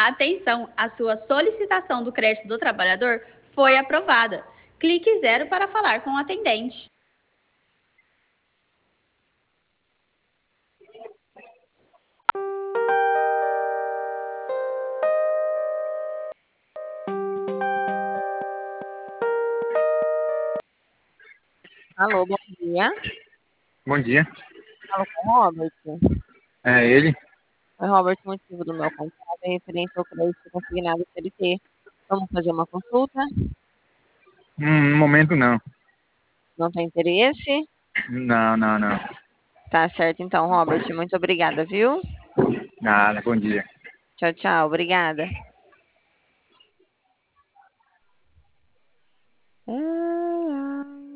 Atenção, a sua solicitação do crédito do trabalhador foi aprovada. Clique 0 para falar com o atendente. Alô, bom dia. Bom dia. Falo com o Robert. É ele? Oi, Robert, o motivo do meu contato é referente ao crédito consignado CLT. Vamos fazer uma consulta? No momento não. Não tem interesse? Não. Tá certo, então, Robert. Muito obrigada, viu? Nada, bom dia. Tchau, tchau. Obrigada.